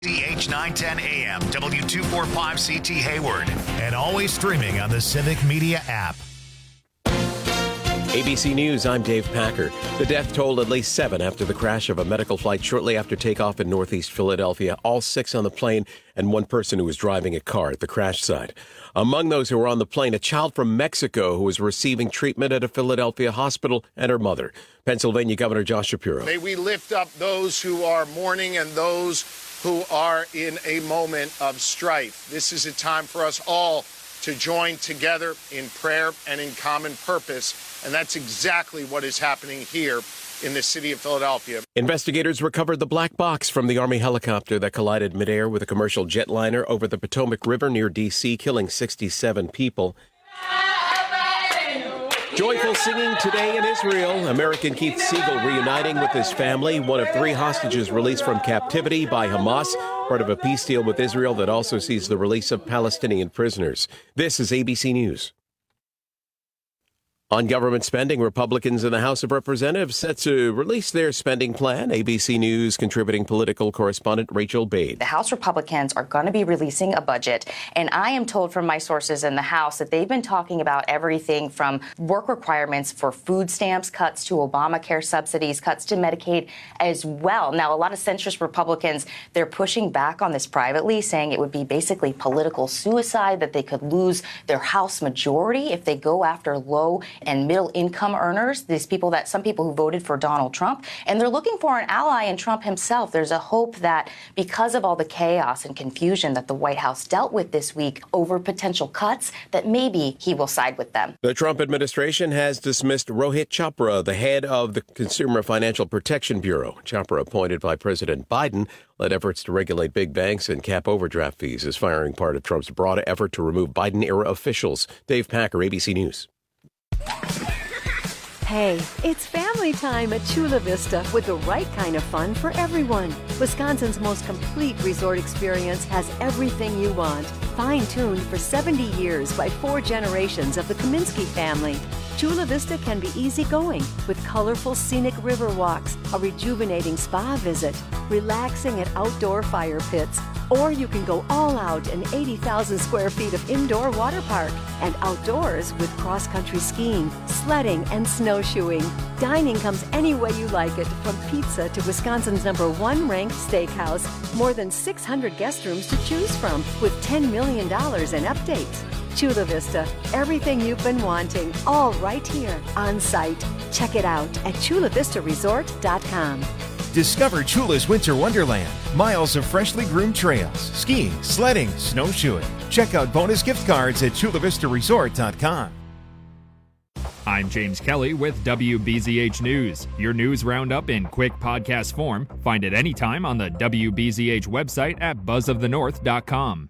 DH 910 AM, W245CT Hayward, and always streaming on the Civic Media app. ABC News, I'm Dave Packer. The death toll at least 7 after the crash of a medical flight shortly after takeoff in northeast Philadelphia. All 6 on the plane and 1 person who was driving a car at the crash site. Among those who were on the plane, a child from Mexico who was receiving treatment at a Philadelphia hospital and her mother. Pennsylvania Governor Josh Shapiro. May we lift up those who are mourning and those who are in a moment of strife. This is a time for us all to join together in prayer and in common purpose. And that's exactly what is happening here in the city of Philadelphia. Investigators recovered the black box from the Army helicopter that collided midair with a commercial jetliner over the Potomac River near D.C., killing 67 people. Joyful singing today in Israel. American Keith Siegel reuniting with his family, one of 3 hostages released from captivity by Hamas, part of a peace deal with Israel that also sees the release of Palestinian prisoners. This is ABC News. On government spending, Republicans in the House of Representatives set to release their spending plan. ABC News contributing political correspondent Rachel Bade. The House Republicans are going to be releasing a budget, and I am told from my sources in the House that they've been talking about everything from work requirements for food stamps, cuts to Obamacare subsidies, cuts to Medicaid as well. Now, a lot of centrist Republicans, they're pushing back on this privately, saying it would be basically political suicide, that they could lose their House majority if they go after low and middle income earners, some people who voted for Donald Trump, and they're looking for an ally in Trump himself. There's a hope that because of all the chaos and confusion that the White House dealt with this week over potential cuts, that maybe he will side with them. The Trump administration has dismissed Rohit Chopra, the head of the Consumer Financial Protection Bureau. Chopra, appointed by President Biden, led efforts to regulate big banks and cap overdraft fees, is firing part of Trump's broader effort to remove Biden-era officials. Dave Packer, ABC News. Hey, it's family time at Chula Vista with the right kind of fun for everyone. Wisconsin's most complete resort experience has everything you want. Fine-tuned for 70 years by 4 generations of the Kaminsky family. Chula Vista can be easygoing with colorful scenic river walks, a rejuvenating spa visit, relaxing at outdoor fire pits, or you can go all out in 80,000 square feet of indoor water park and outdoors with cross-country skiing, sledding, and snowshoeing. Dining comes any way you like it, from pizza to Wisconsin's #1 ranked steakhouse. More than 600 guest rooms to choose from with $10 million in updates. Chula Vista, everything you've been wanting, all right here on site. Check it out at chulavistaresort.com. Discover Chula's Winter Wonderland. Miles of freshly groomed trails, skiing, sledding, snowshoeing. Check out bonus gift cards at chulavistaresort.com. I'm James Kelly with WBZH News. Your news roundup in quick podcast form. Find it anytime on the WBZH website at buzzofthenorth.com.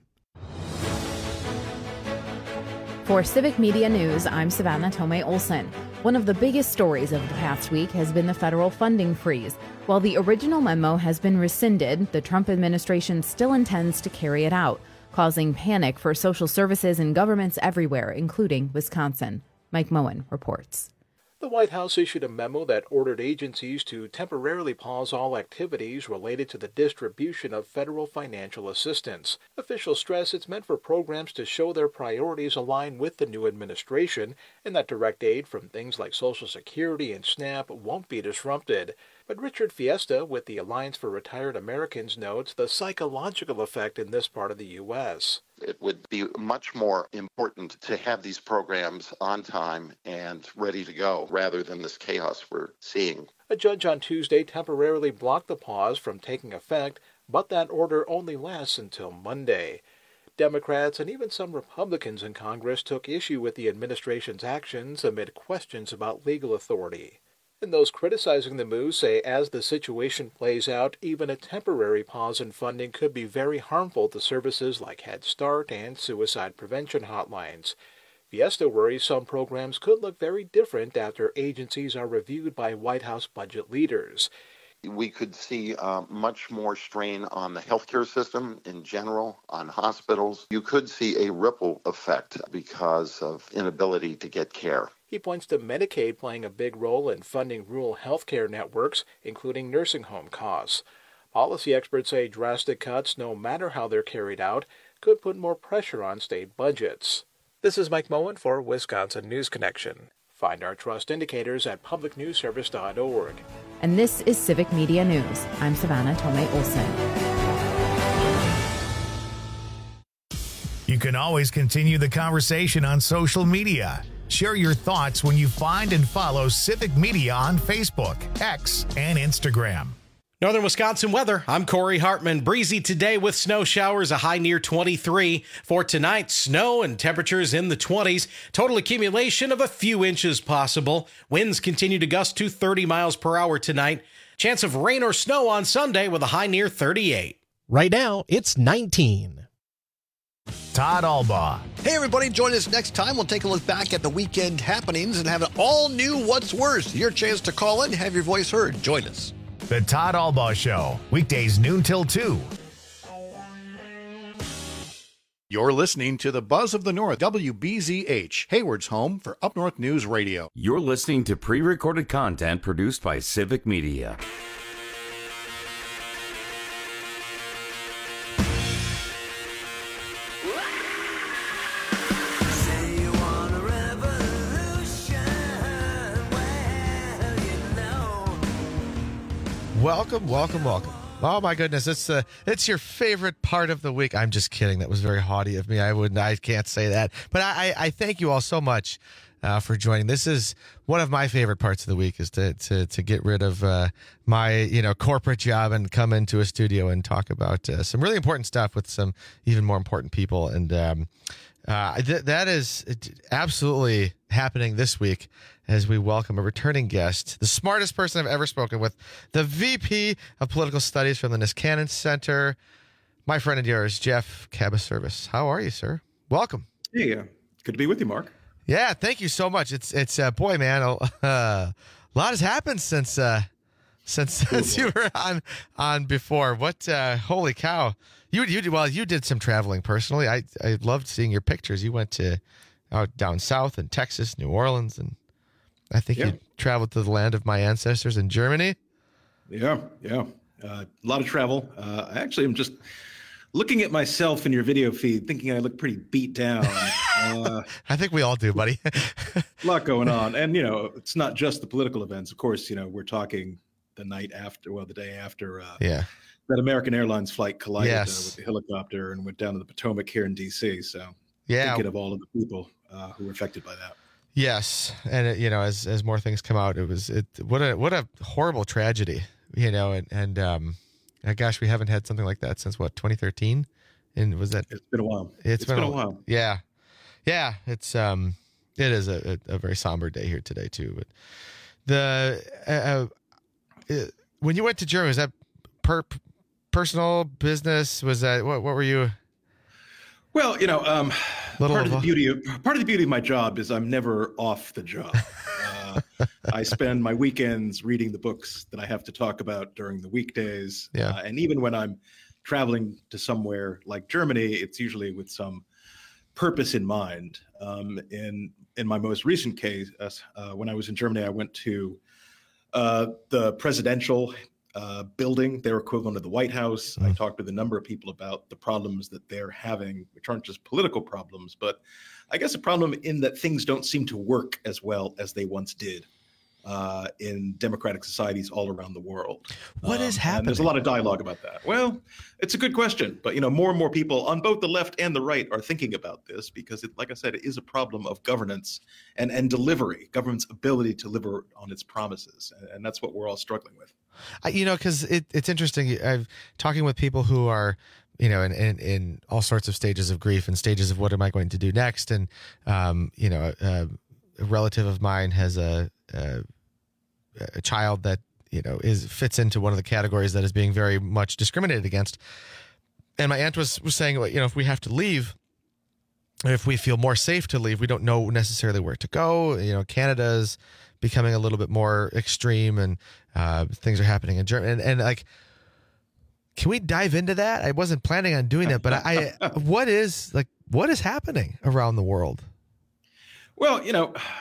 For Civic Media News, I'm Savannah Tomei Olson. One of the biggest stories of the past week has been the federal funding freeze. While the original memo has been rescinded, the Trump administration still intends to carry it out, causing panic for social services and governments everywhere, including Wisconsin. Mike Moen reports. The White House issued a memo that ordered agencies to temporarily pause all activities related to the distribution of federal financial assistance. Officials stress it's meant for programs to show their priorities align with the new administration and that direct aid from things like Social Security and SNAP won't be disrupted. But Richard Fiesta with the Alliance for Retired Americans notes the psychological effect in this part of the U.S. It would be much more important to have these programs on time and ready to go rather than this chaos we're seeing. A judge on Tuesday temporarily blocked the pause from taking effect, but that order only lasts until Monday. Democrats and even some Republicans in Congress took issue with the administration's actions amid questions about legal authority. And those criticizing the move say as the situation plays out, even a temporary pause in funding could be very harmful to services like Head Start and suicide prevention hotlines. Fiesta worries some programs could look very different after agencies are reviewed by White House budget leaders. We could see much more strain on the healthcare system in general, on hospitals. You could see a ripple effect because of inability to get care. He points to Medicaid playing a big role in funding rural healthcare networks, including nursing home costs. Policy experts say drastic cuts, no matter how they're carried out, could put more pressure on state budgets. This is Mike Moen for Wisconsin News Connection. Find our trust indicators at publicnewsservice.org. And this is Civic Media News. I'm Savannah Tomei Olson. You can always continue the conversation on social media. Share your thoughts when you find and follow Civic Media on Facebook, X, and Instagram. Northern Wisconsin weather. I'm Corey Hartman. Breezy today with snow showers, a high near 23. For tonight, snow and temperatures in the 20s. Total accumulation of a few inches possible. Winds continue to gust to 30 miles per hour tonight. Chance of rain or snow on Sunday with a high near 38. Right now, it's 19. Todd Albaugh. Hey, everybody, join us next time. We'll take a look back at the weekend happenings and have an all-new What's Worse. Your chance to call in, have your voice heard. Join us. The Todd Albaugh Show, weekdays noon till 2. You're listening to the Buzz of the North, WBZH, Hayward's home for Up North News Radio. You're listening to pre-recorded content produced by Civic Media. Welcome. Oh my goodness, it's your favorite part of the week. I'm just kidding. That was very haughty of me. I can't say that. But I thank you all so much for joining. This is one of my favorite parts of the week, is to get rid of my corporate job and come into a studio and talk about some really important stuff with some even more important people. And that is absolutely happening this week as we welcome a returning guest, the smartest person I've ever spoken with, the VP of Political Studies from the Niskanen Center, my friend and yours, Jeff Cabaservice. How are you, sir? Welcome. Hey, good to be with you, Mark. Yeah, thank you so much. It's boy, man, a lot has happened since you were on before. What? Holy cow! You did some traveling personally. I loved seeing your pictures. You went to out down south in Texas, New Orleans, and I think you traveled to the land of my ancestors in Germany. Yeah. A lot of travel. I actually am just looking at myself in your video feed, thinking I look pretty beat down. I think we all do, buddy. A lot going on. And, it's not just the political events. Of course, we're talking the day after that American Airlines flight collided with the helicopter and went down to the Potomac here in D.C. So thinking of all of the people who were affected by that. Yes, and as more things come out, what a horrible tragedy, and gosh, we haven't had something like that since 2013, and was that? It's been a while. It's been a while. Yeah. It is a very somber day here today too. But when you went to Germany, was that personal business? Was that what were you? Well, part of the beauty of my job is I'm never off the job. I spend my weekends reading the books that I have to talk about during the weekdays. And even when I'm traveling to somewhere like Germany, it's usually with some purpose in mind. In my most recent case, when I was in Germany, I went to the presidential building, their equivalent of the White House. I talked with a number of people about the problems that they're having, which aren't just political problems, but I guess a problem in that things don't seem to work as well as they once did in democratic societies all around the world. What is happening? There's a lot of dialogue about that. Well, it's a good question, but more and more people on both the left and the right are thinking about this because, like I said, it is a problem of governance and delivery, government's ability to deliver on its promises, and that's what we're all struggling with. Because it's interesting. I'm talking with people who are, in all sorts of stages of grief and stages of what am I going to do next. And, a relative of mine has a child that, fits into one of the categories that is being very much discriminated against. And my aunt was saying, if we have to leave, if we feel more safe to leave, we don't know necessarily where to go. Canada's becoming a little bit more extreme and things are happening in Germany. And can we dive into that? I wasn't planning on doing that, but what is happening around the world? Well,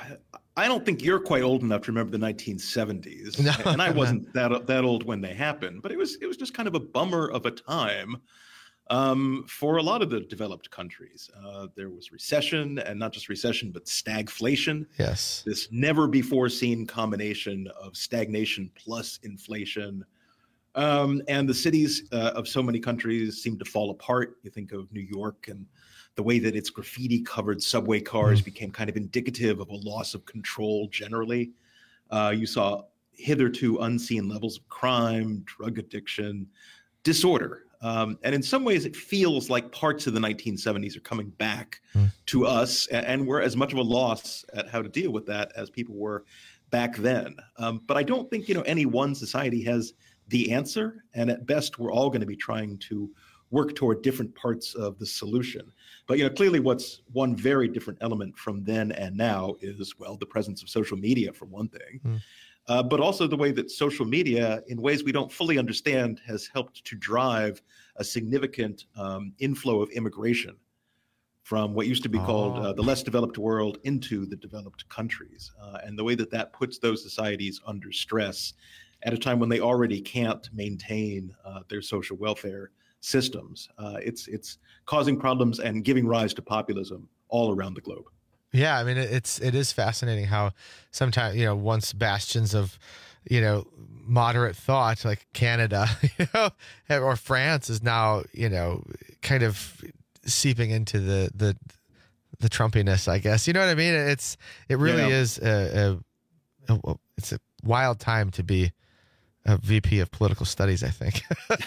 I don't think you're quite old enough to remember the 1970s, no, and I wasn't that old when they happened. But it was just kind of a bummer of a time for a lot of the developed countries. There was recession, and not just recession, but stagflation. Yes, this never before seen combination of stagnation plus inflation, and the cities of so many countries seemed to fall apart. You think of New York and the way that its graffiti-covered subway cars became kind of indicative of a loss of control generally. You saw hitherto unseen levels of crime, drug addiction, disorder. And in some ways, it feels like parts of the 1970s are coming back to us, and we're as much of a loss at how to deal with that as people were back then. But I don't think any one society has the answer, and at best, we're all going to be trying to work toward different parts of the solution. But clearly what's one very different element from then and now is, well, the presence of social media, for one thing, but also the way that social media, in ways we don't fully understand, has helped to drive a significant inflow of immigration from what used to be called the less developed world into the developed countries. And the way that that puts those societies under stress at a time when they already can't maintain their social welfare systems. It's causing problems and giving rise to populism all around the globe. Yeah, I mean, it is fascinating how sometimes, once bastions of, moderate thought like Canada, or France is now, kind of seeping into the Trumpiness, I guess. You know what I mean? It really is it's a wild time to be a VP of political studies, I think.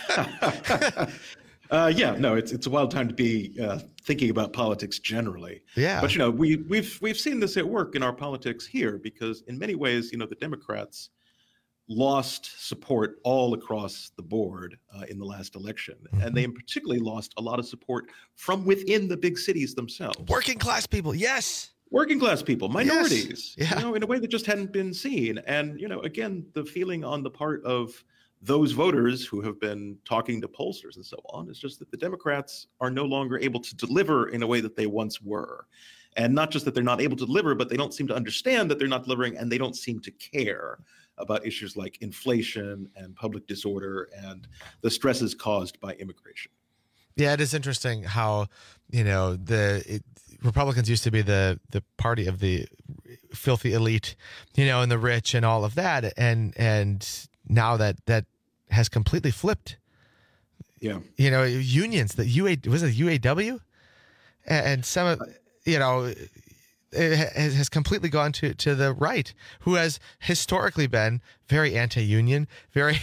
It's a wild time to be thinking about politics generally. Yeah. But we've seen this at work in our politics here, because in many ways, the Democrats lost support all across the board in the last election, and they particularly lost a lot of support from within the big cities themselves. Working class people, yes. Working class people, minorities, yes. Yeah. In a way that just hadn't been seen. And, again, the feeling on the part of those voters who have been talking to pollsters and so on is just that the Democrats are no longer able to deliver in a way that they once were. And not just that they're not able to deliver, but they don't seem to understand that they're not delivering, and they don't seem to care about issues like inflation and public disorder and the stresses caused by immigration. Yeah, it is interesting how, Republicans used to be the party of the filthy elite, and the rich and all of that. And now that has completely flipped. Yeah. Unions, was it UAW? And some of, it has completely gone to the right, who has historically been very anti-union, very,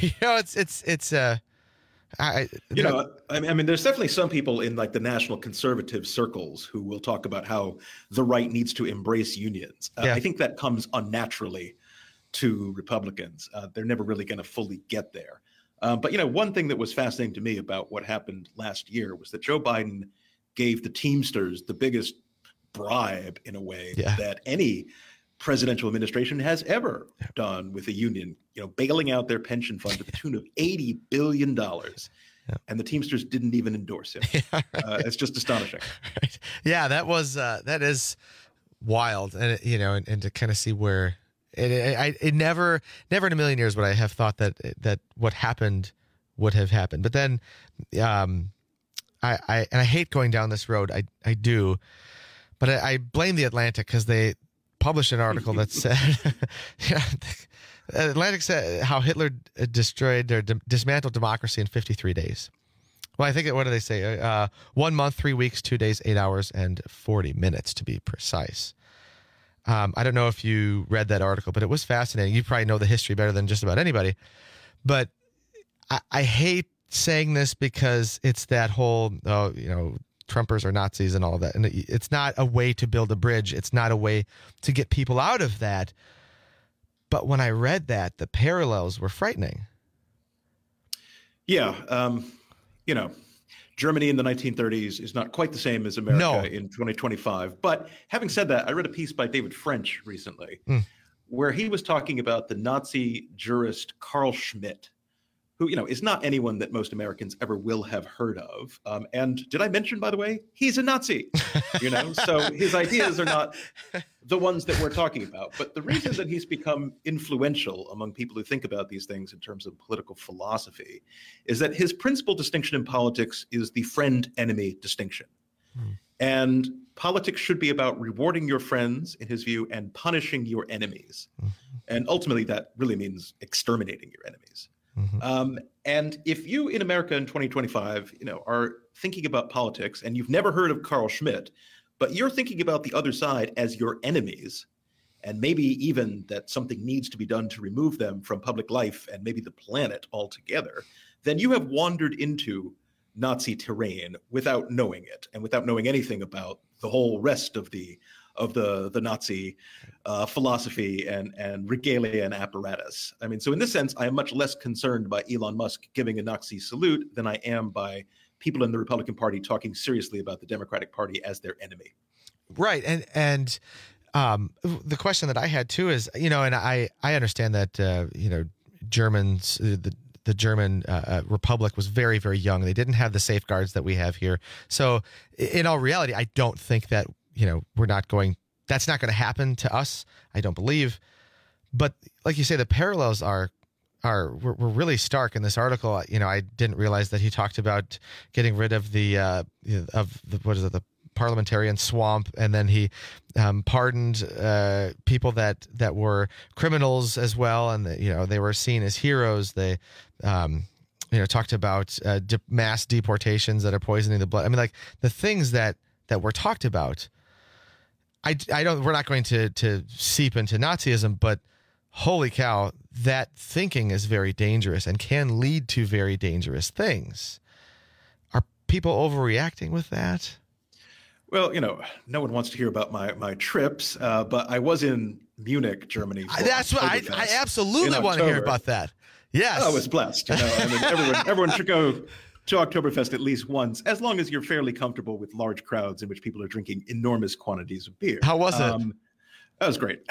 I mean, there's definitely some people in like the national conservative circles who will talk about how the right needs to embrace unions. I think that comes unnaturally to Republicans. They're never really going to fully get there. But one thing that was fascinating to me about what happened last year was that Joe Biden gave the Teamsters the biggest bribe, in a way, that any presidential administration has ever done with a union, bailing out their pension fund to the tune of $80 billion. And the Teamsters didn't even endorse him. It's just astonishing. Right. Yeah, that is wild. And, and to kind of see where it never in a million years would I have thought that what happened would have happened. But then, I hate going down this road. I do, but I blame the Atlantic, because they published an article that said, Atlantic said how Hitler destroyed or dismantled democracy in 53 days. Well, I think, what do they say? 1 month, 3 weeks, 2 days, 8 hours, and 40 minutes to be precise. I don't know if you read that article, but it was fascinating. You probably know the history better than just about anybody. But I hate saying this, because it's that whole, Trumpers are Nazis and all of that. And it's not a way to build a bridge. It's not a way to get people out of that. But when I read that, the parallels were frightening. Yeah. Germany in the 1930s is not quite the same as America in 2025. But having said that, I read a piece by David French recently where he was talking about the Nazi jurist Carl Schmitt, who, is not anyone that most Americans ever will have heard of. And did I mention, by the way, he's a Nazi, so his ideas are not the ones that we're talking about. But the reason that he's become influential among people who think about these things in terms of political philosophy is that his principal distinction in politics is the friend-enemy distinction. And politics should be about rewarding your friends, in his view, and punishing your enemies. And ultimately, that really means exterminating your enemies. And if you in America in 2025, are thinking about politics and you've never heard of Carl Schmitt, but you're thinking about the other side as your enemies, and maybe even that something needs to be done to remove them from public life and maybe the planet altogether, then you have wandered into Nazi terrain without knowing it and without knowing anything about the whole rest of the Nazi philosophy and regalia and apparatus. I mean, so in this sense, I am much less concerned by Elon Musk giving a Nazi salute than I am by people in the Republican Party talking seriously about the Democratic Party as their enemy. Right. And the question that I had too is, and I understand that, Germans, the German Republic was very, very young. They didn't have the safeguards that we have here. So in all reality, I don't think that, that's not going to happen to us. I don't believe. But like you say, the parallels were really stark in this article. I didn't realize that he talked about getting rid of the parliamentarian swamp, and then he pardoned people that were criminals as well, and they were seen as heroes. They talked about mass deportations that are poisoning the blood. I mean, like the things that were talked about. We're not going to seep into Nazism, but holy cow, that thinking is very dangerous and can lead to very dangerous things. Are people overreacting with that? Well, no one wants to hear about my trips, but I was in Munich, Germany. That's what I absolutely want to hear about that. Yes. I was blessed. Everyone should go to Oktoberfest at least once, as long as you're fairly comfortable with large crowds in which people are drinking enormous quantities of beer. How was it? That was great.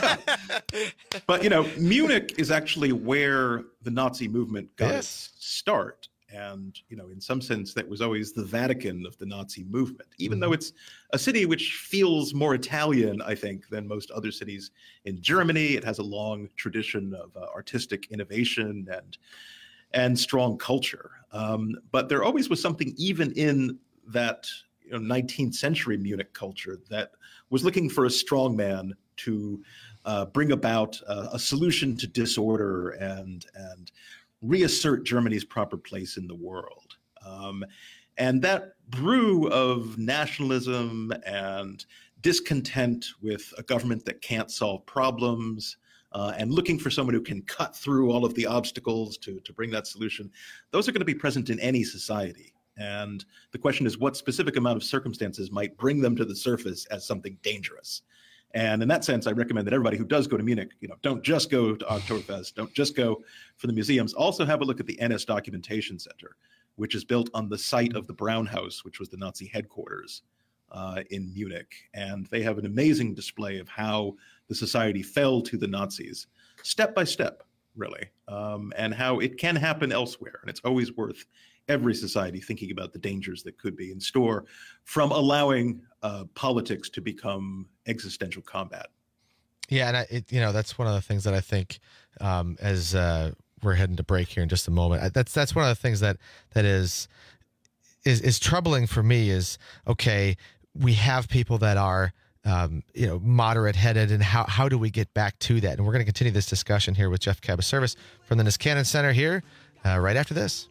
But, Munich is actually where the Nazi movement got its start. And, in some sense, that was always the Vatican of the Nazi movement, even though it's a city which feels more Italian, I think, than most other cities in Germany. It has a long tradition of artistic innovation and strong culture. But there always was something even in that 19th century Munich culture that was looking for a strong man to bring about a solution to disorder and reassert Germany's proper place in the world. And that brew of nationalism and discontent with a government that can't solve problems, and looking for someone who can cut through all of the obstacles to bring that solution, those are going to be present in any society. And the question is, what specific amount of circumstances might bring them to the surface as something dangerous? And in that sense, I recommend that everybody who does go to Munich, don't just go to Oktoberfest, don't just go for the museums. Also have a look at the NS Documentation Center, which is built on the site of the Braun House, which was the Nazi headquarters in Munich. And they have an amazing display of how the society fell to the Nazis, step by step, really, and how it can happen elsewhere. And it's always worth every society thinking about the dangers that could be in store from allowing politics to become existential combat. Yeah, and that's one of the things that I think as we're heading to break here in just a moment. That's one of the things that is troubling for me is, okay, we have people that are moderate headed, and how do we get back to that? And we're going to continue this discussion here with Jeff Cabaservis from the Niskanen Center here right after this.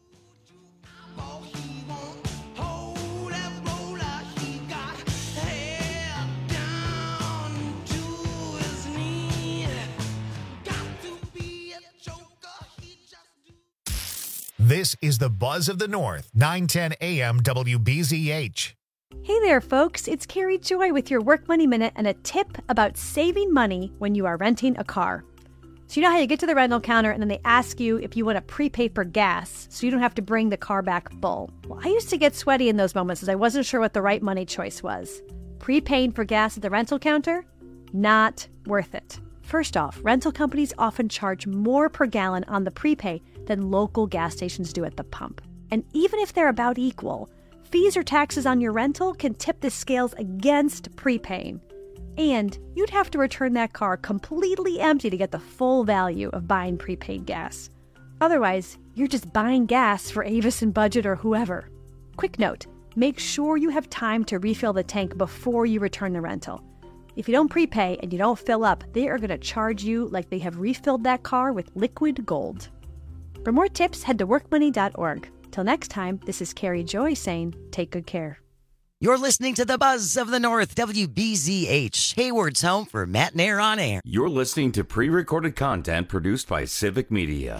This is the Buzz of the North, 910 AM WBZH. Hey there, folks. It's Carrie Joy with your Work Money Minute and a tip about saving money when you are renting a car. So you know how you get to the rental counter and then they ask you if you want to prepay for gas so you don't have to bring the car back full. Well, I used to get sweaty in those moments as I wasn't sure what the right money choice was. Prepaying for gas at the rental counter? Not worth it. First off, rental companies often charge more per gallon on the prepay than local gas stations do at the pump. And even if they're about equal, fees or taxes on your rental can tip the scales against prepaying. And you'd have to return that car completely empty to get the full value of buying prepaid gas. Otherwise, you're just buying gas for Avis and Budget or whoever. Quick note, make sure you have time to refill the tank before you return the rental. If you don't prepay and you don't fill up, they are going to charge you like they have refilled that car with liquid gold. For more tips, head to workmoney.org. Till next time, this is Carrie Joy saying, take good care. You're listening to the Buzz of the North, WBZH, Hayward's home for Matt and Air on Air. You're listening to pre-recorded content produced by Civic Media.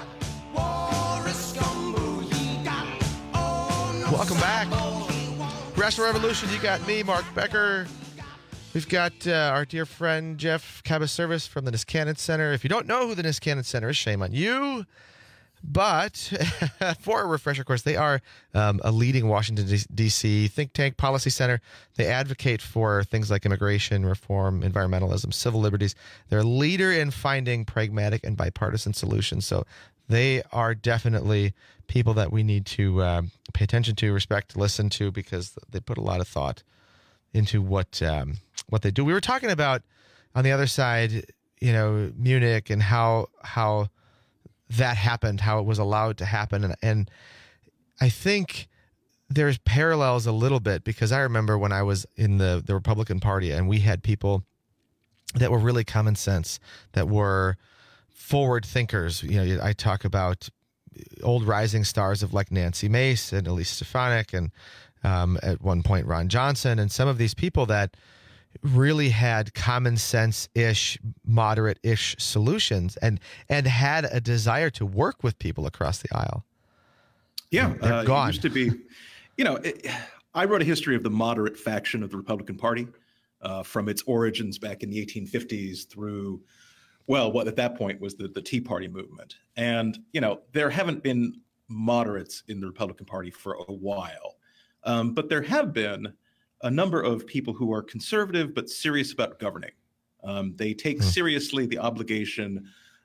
Welcome back. Progressive Revolution, you got me, Mark Becker. We've got our dear friend Jeff Cabas-Service from the Niskanen Center. If you don't know who the Niskanen Center is, shame on you. But for a refresher course, they are a leading Washington, D.C. think tank policy center. They advocate for things like immigration reform, environmentalism, civil liberties. They're a leader in finding pragmatic and bipartisan solutions. So they are definitely people that we need to pay attention to, respect, listen to, because they put a lot of thought into what they do. We were talking about on the other side, Munich and how that happened, how it was allowed to happen. And I think there's parallels a little bit, because I remember when I was in the Republican Party and we had people that were really common sense, that were forward thinkers. I talk about old rising stars of like Nancy Mace and Elise Stefanik and at one point Ron Johnson, and some of these people that really had common sense-ish, moderate-ish solutions and had a desire to work with people across the aisle. Yeah, they're gone. It used to be, I wrote a history of the moderate faction of the Republican Party from its origins back in the 1850s through, what at that point was the Tea Party movement. And, there haven't been moderates in the Republican Party for a while, but there have been a number of people who are conservative but serious about governing. They take seriously the obligation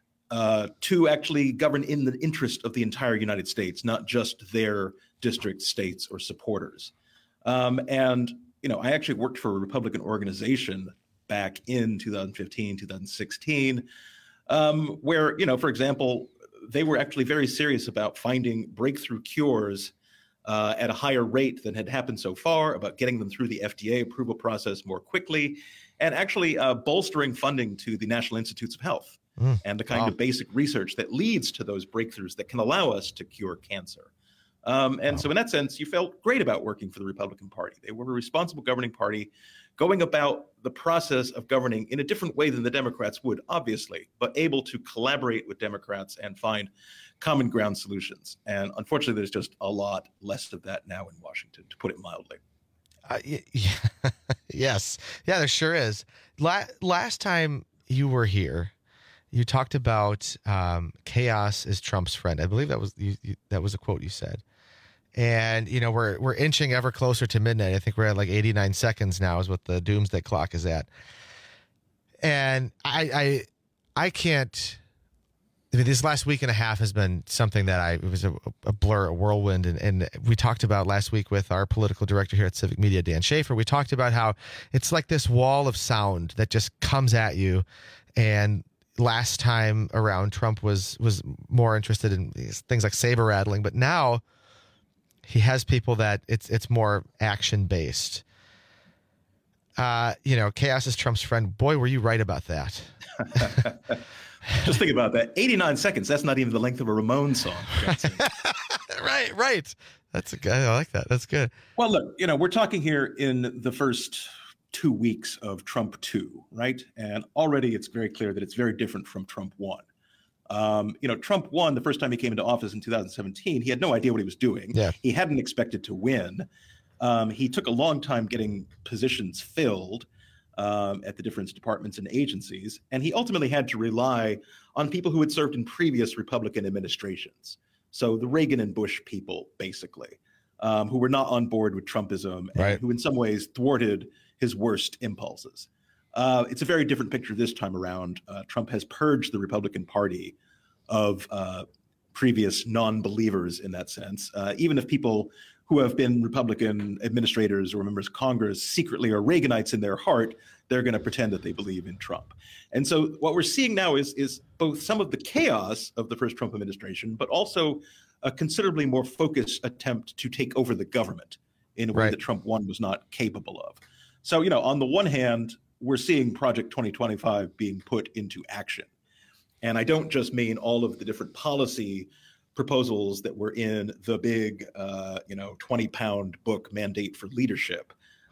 to actually govern in the interest of the entire United States, not just their district, states, or supporters. And I actually worked for a Republican organization back in 2015, 2016, where, for example, they were actually very serious about finding breakthrough cures at a higher rate than had happened so far, about getting them through the FDA approval process more quickly, and actually bolstering funding to the National Institutes of Health and the kind of basic research that leads to those breakthroughs that can allow us to cure cancer. So in that sense, you felt great about working for the Republican Party. They were a responsible governing party, going about the process of governing in a different way than the Democrats would, obviously, but able to collaborate with Democrats and find common ground solutions. And unfortunately, there's just a lot less of that now in Washington, to put it mildly. Yes. Yeah, there sure is. Last time you were here, you talked about chaos is Trump's friend. I believe that was that was a quote you said. And, we're inching ever closer to midnight. I think we're at like 89 seconds now is what the doomsday clock is at. And I can't... this last week and a half has been something that it was a blur, a whirlwind. And we talked about last week with our political director here at Civic Media, Dan Schaefer. We talked about how it's like this wall of sound that just comes at you. And last time around, Trump was more interested in things like saber rattling. But now he has people that it's more action based. Chaos is Trump's friend. Boy, were you right about that. Just think about that. 89 seconds. That's not even the length of a Ramones song. Right. That's a good. I like that. That's good. Well, look, we're talking here in the first 2 weeks of Trump 2, right? And already it's very clear that it's very different from Trump 1. Trump 1, the first time he came into office in 2017, he had no idea what he was doing. Yeah. He hadn't expected to win. He took a long time getting positions filled at the different departments and agencies. And he ultimately had to rely on people who had served in previous Republican administrations. So the Reagan and Bush people, basically, who were not on board with Trumpism and who in some ways thwarted his worst impulses. It's a very different picture this time around. Trump has purged the Republican Party of previous non-believers in that sense. Even if people who have been Republican administrators or members of Congress secretly are Reaganites in their heart, they're going to pretend that they believe in Trump. And so what we're seeing now is both some of the chaos of the first Trump administration, but also a considerably more focused attempt to take over the government in a way that Trump 1 was not capable of. So, on the one hand, we're seeing Project 2025 being put into action. And I don't just mean all of the different policy proposals that were in the big, 20-pound book Mandate for Leadership.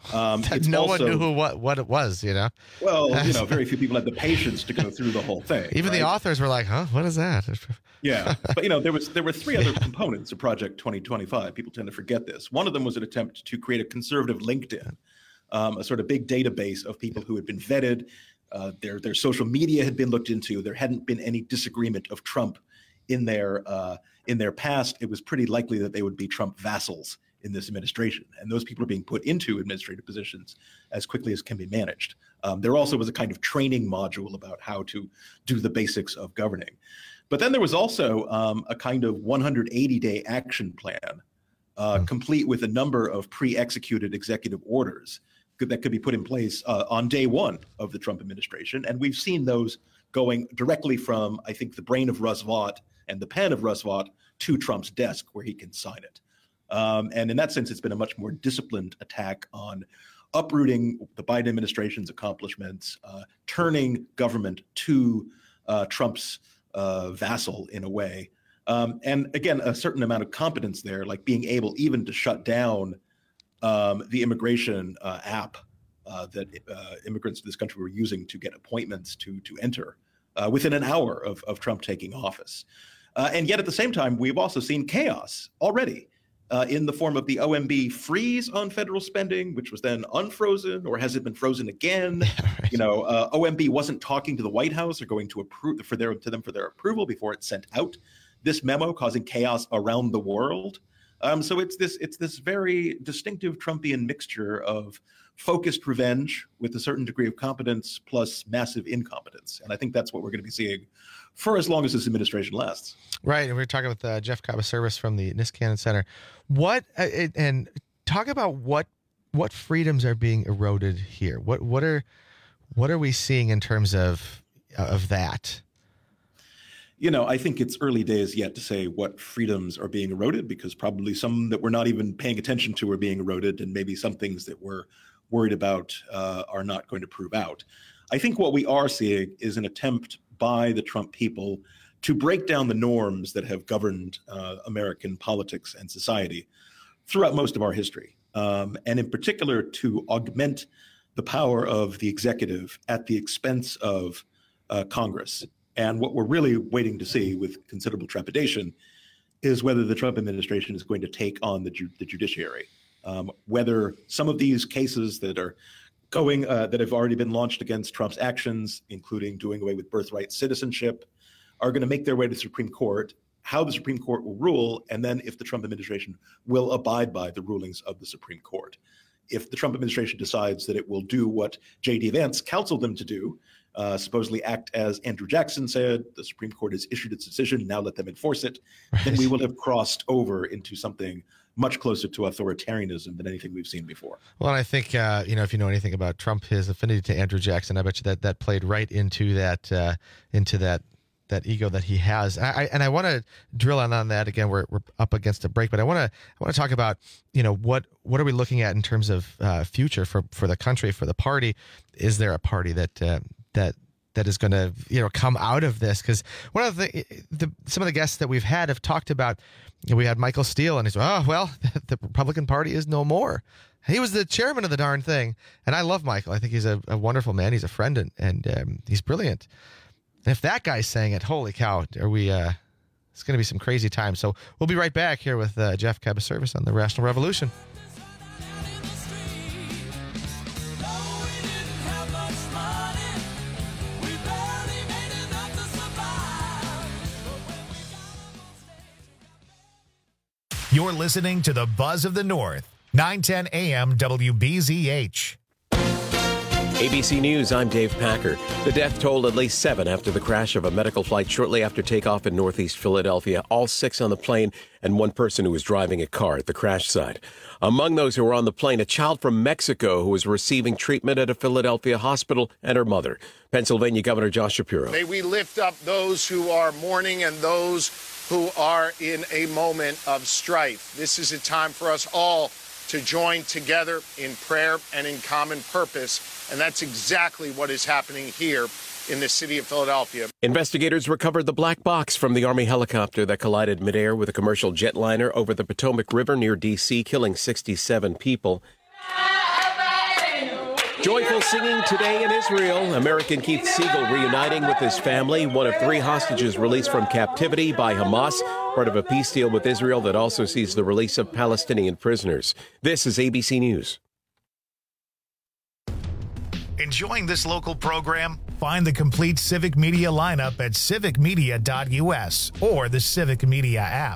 No one knew what it was, Well, very few people had the patience to go through the whole thing. Even the authors were like, huh, what is that? Yeah. But, there were three other components of Project 2025. People tend to forget this. One of them was an attempt to create a conservative LinkedIn, a sort of big database of people who had been vetted. Their social media had been looked into. There hadn't been any disagreement of Trump in their past. It was pretty likely that they would be Trump vassals in this administration. And those people are being put into administrative positions as quickly as can be managed. There also was a kind of training module about how to do the basics of governing. But then there was also a kind of 180-day action plan, complete with a number of pre-executed executive orders that could be put in place on day one of the Trump administration. And we've seen those going directly from, I think, the brain of Russ Vought and the pen of Russ Vought to Trump's desk where he can sign it. And in that sense, it's been a much more disciplined attack on uprooting the Biden administration's accomplishments, turning government to Trump's vassal in a way. And again, a certain amount of competence there, like being able even to shut down the immigration app that immigrants to this country were using to get appointments to enter within an hour of Trump taking office. And yet at the same time, we've also seen chaos already in the form of the OMB freeze on federal spending, which was then unfrozen, or has it been frozen again? Right. OMB wasn't talking to the White House or going to approve for their approval before it sent out this memo, causing chaos around the world. So it's this very distinctive Trumpian mixture of focused revenge with a certain degree of competence plus massive incompetence. And I think that's what we're going to be seeing for as long as this administration lasts. Right. And we're talking with Jeff Cabaservis from the Niskanen Center. And talk about what freedoms are being eroded here. What are we seeing in terms of that? I think it's early days yet to say what freedoms are being eroded, because probably some that we're not even paying attention to are being eroded, and maybe some things that we're worried about are not going to prove out. I think what we are seeing is an attempt by the Trump people to break down the norms that have governed American politics and society throughout most of our history, and in particular to augment the power of the executive at the expense of Congress. And what we're really waiting to see with considerable trepidation is whether the Trump administration is going to take on the judiciary, whether some of these cases that are going that have already been launched against Trump's actions, including doing away with birthright citizenship, are going to make their way to the Supreme Court, how the Supreme Court will rule, and then if the Trump administration will abide by the rulings of the Supreme Court. If the Trump administration decides that it will do what J.D. Vance counseled them to do, supposedly act as Andrew Jackson said, the Supreme Court has issued its decision, now let them enforce it, then we will have crossed over into something much closer to authoritarianism than anything we've seen before. Well, and I think, if you know anything about Trump, his affinity to Andrew Jackson, I bet you that played right into that ego that he has. And I want to drill on that again. We're up against a break, but I want to talk about, what are we looking at in terms of future for the country, for the party? Is there a party that is going to come out of this? Because one of some of the guests that we've had have talked about, we had Michael Steele, and he's the Republican Party is no more. He was the chairman of the darn thing, and I love Michael. I think he's a wonderful man. He's a friend, and he's brilliant. And if that guy's saying it, holy cow, are we? It's going to be some crazy time. So we'll be right back here with Jeff Cabaservis on the Rational Revolution. You're listening to the Buzz of the North, 910 AM WBZH. ABC News, I'm Dave Packer. The death toll at least 7 after the crash of a medical flight shortly after takeoff in northeast Philadelphia. All 6 on the plane and 1 person who was driving a car at the crash site. Among those who were on the plane, a child from Mexico who was receiving treatment at a Philadelphia hospital and her mother. Pennsylvania Governor Josh Shapiro. May we lift up those who are mourning and those who are in a moment of strife. This is a time for us all to join together in prayer and in common purpose. And that's exactly what is happening here in the city of Philadelphia. Investigators recovered the black box from the Army helicopter that collided midair with a commercial jetliner over the Potomac River near D.C., killing 67 people. Joyful singing today in Israel. American Keith Siegel reuniting with his family, one of 3 hostages released from captivity by Hamas, part of a peace deal with Israel that also sees the release of Palestinian prisoners. This is ABC News. Enjoying this local program? Find the complete Civic Media lineup at civicmedia.us or the Civic Media app.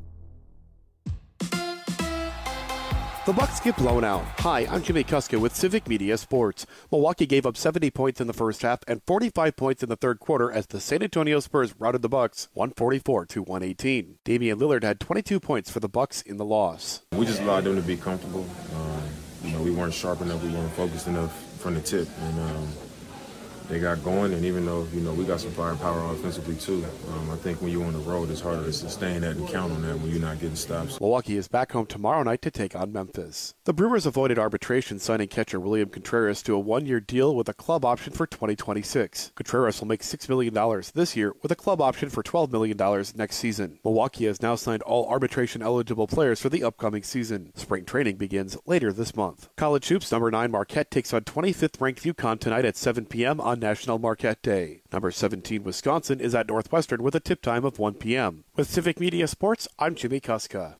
The Bucks get blown out. Hi, I'm Jimmy Kuska with Civic Media Sports. Milwaukee gave up 70 points in the first half and 45 points in the third quarter as the San Antonio Spurs routed the Bucks 144-118. Damian Lillard had 22 points for the Bucks in the loss. We just allowed them to be comfortable. We weren't sharp enough. We weren't focused enough from the tip. And they got going, and even though, we got some firepower offensively too, I think when you're on the road, it's harder to sustain that and count on that when you're not getting stops. Milwaukee is back home tomorrow night to take on Memphis. The Brewers avoided arbitration, signing catcher William Contreras to a 1-year deal with a club option for 2026. Contreras will make $6 million this year with a club option for $12 million next season. Milwaukee has now signed all arbitration-eligible players for the upcoming season. Spring training begins later this month. College hoops number 9 Marquette takes on 25th-ranked UConn tonight at 7 p.m. on National Marquette Day. Number 17 Wisconsin is at Northwestern with a tip time of 1 p.m. With Civic Media Sports, I'm Jimmy Kuska.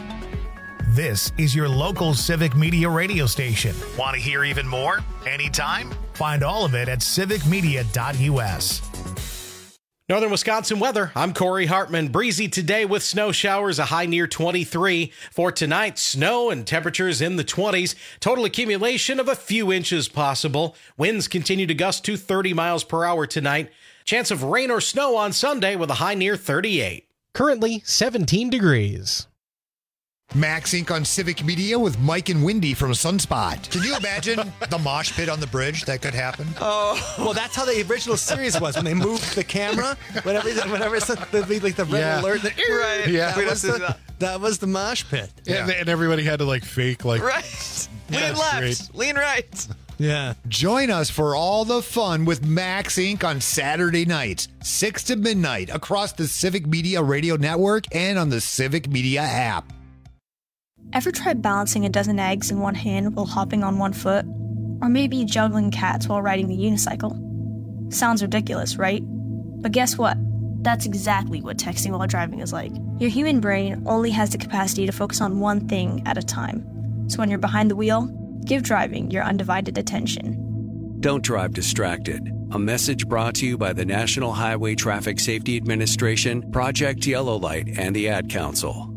This is your local Civic Media radio station. Want to hear even more? Anytime? Find all of it at civicmedia.us. Northern Wisconsin weather. I'm Corey Hartman. Breezy today with snow showers, a high near 23. For tonight, snow and temperatures in the 20s. Total accumulation of a few inches possible. Winds continue to gust to 30 miles per hour tonight. Chance of rain or snow on Sunday with a high near 38. Currently 17 degrees. Max Inc. on Civic Media with Mike and Wendy from Sunspot. Can you imagine the mosh pit on the bridge that could happen? Oh, well, that's how the original series was when they moved the camera. Whenever it's the red alert. Right. Yeah. That was the mosh pit. Yeah. And everybody had to fake right. Lean left, great. Lean right. Yeah. Join us for all the fun with Max Inc. on Saturday nights, 6 to midnight, across the Civic Media Radio Network and on the Civic Media app. Ever tried balancing a dozen eggs in one hand while hopping on one foot? Or maybe juggling cats while riding the unicycle? Sounds ridiculous, right? But guess what? That's exactly what texting while driving is like. Your human brain only has the capacity to focus on one thing at a time. So when you're behind the wheel, give driving your undivided attention. Don't drive distracted. A message brought to you by the National Highway Traffic Safety Administration, Project Yellow Light, and the Ad Council.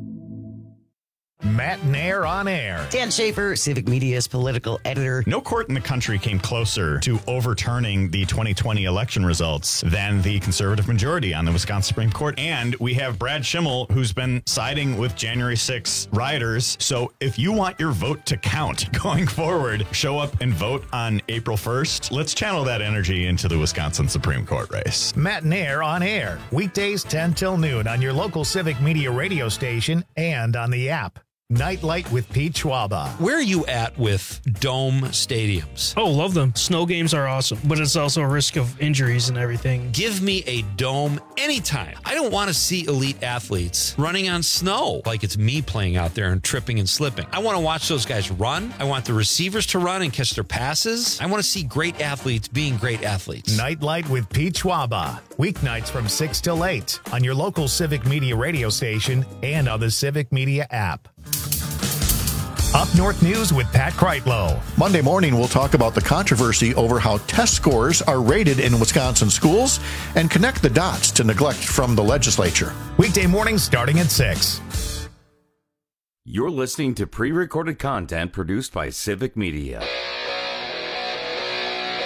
Matt Nair on air. Dan Schaefer, Civic Media's political editor. No court in the country came closer to overturning the 2020 election results than the conservative majority on the Wisconsin Supreme Court. And we have Brad Schimmel, who's been siding with January 6 rioters. So if you want your vote to count going forward, show up and vote on April 1st. Let's channel that energy into the Wisconsin Supreme Court race. Matt Nair on air. Weekdays 10 till noon on your local Civic Media radio station and on the app. Nightlight with Pete Schwaba. Where are you at with dome stadiums? Oh, love them. Snow games are awesome, but it's also a risk of injuries and everything. Give me a dome anytime. I don't want to see elite athletes running on snow like it's me playing out there and tripping and slipping. I want to watch those guys run. I want the receivers to run and catch their passes. I want to see great athletes being great athletes. Nightlight with Pete Schwaba. Weeknights from 6 till 8 on your local Civic Media radio station and on the Civic Media app. Up North News with Pat Kreitlow. Monday morning, we'll talk about the controversy over how test scores are rated in Wisconsin schools and connect the dots to neglect from the legislature. Weekday mornings starting at 6. You're listening to pre-recorded content produced by Civic Media.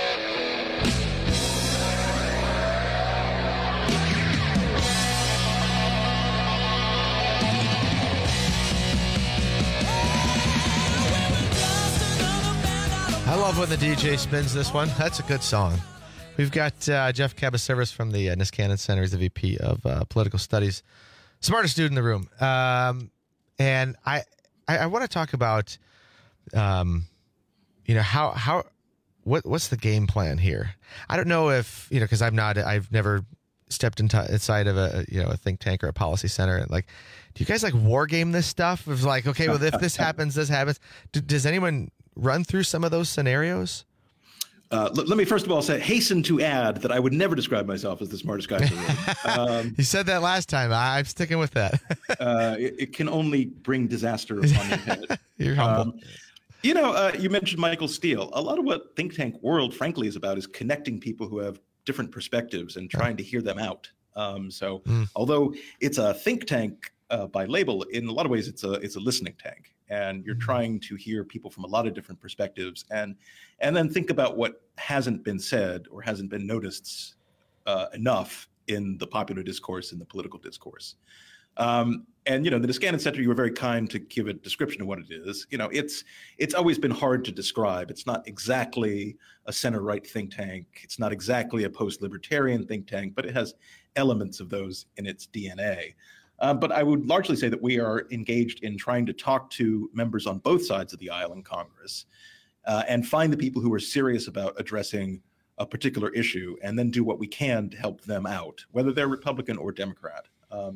I love when the DJ spins this one. That's a good song. We've got Jeff Cabaservis from the Niskanen Center. He's the VP of Political Studies. Smartest dude in the room. And I want to talk about, what's the game plan here? I don't know if, because I've never stepped inside of a think tank or a policy center. And like, do you guys like war game this stuff? It's like, okay, well, if this happens, this happens. Does anyone run through some of those scenarios? Let me first of all hasten to add that I would never describe myself as the smartest guy in the room. You said that last time. I'm sticking with that. It can only bring disaster upon your head. You're humble. You mentioned Michael Steele. A lot of what Think Tank World, frankly, is about is connecting people who have different perspectives and trying to hear them out. Although it's a think tank by label, in a lot of ways it's a listening tank. And you're trying to hear people from a lot of different perspectives and then think about what hasn't been said or hasn't been noticed enough in the popular discourse, in the political discourse. The Niskanen Center, you were very kind to give a description of what it is. It's always been hard to describe. It's not exactly a center-right think tank. It's not exactly a post-libertarian think tank, but it has elements of those in its DNA. But I would largely say that we are engaged in trying to talk to members on both sides of the aisle in Congress and find the people who are serious about addressing a particular issue and then do what we can to help them out, whether they're Republican or Democrat.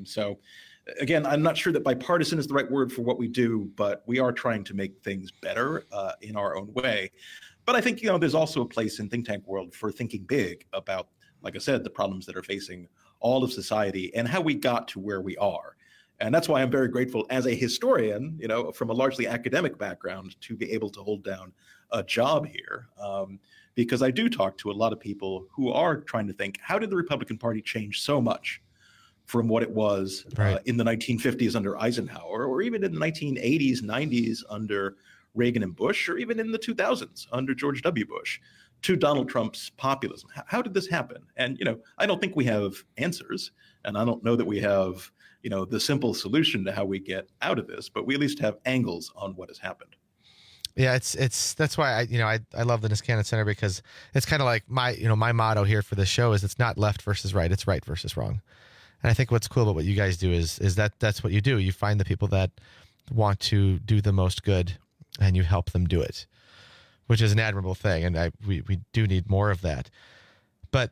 Again, I'm not sure that bipartisan is the right word for what we do, but we are trying to make things better in our own way. But I think, there's also a place in think tank world for thinking big about, like I said, the problems that are facing all of society and how we got to where we are. And that's why I'm very grateful as a historian, from a largely academic background, to be able to hold down a job here. Because I do talk to a lot of people who are trying to think, how did the Republican Party change so much from what it was in the 1950s under Eisenhower, or even in the 1980s, 90s under Reagan and Bush, or even in the 2000s under George W. Bush, to Donald Trump's populism? How did this happen? And, I don't think we have answers, and I don't know that we have, the simple solution to how we get out of this, but we at least have angles on what has happened. Yeah, that's why I love the Niskanen Center, because it's kind of like my motto here for this show is it's not left versus right, it's right versus wrong. And I think what's cool about what you guys do is that's what you do. You find the people that want to do the most good and you help them do it, which is an admirable thing. And we do need more of that. But,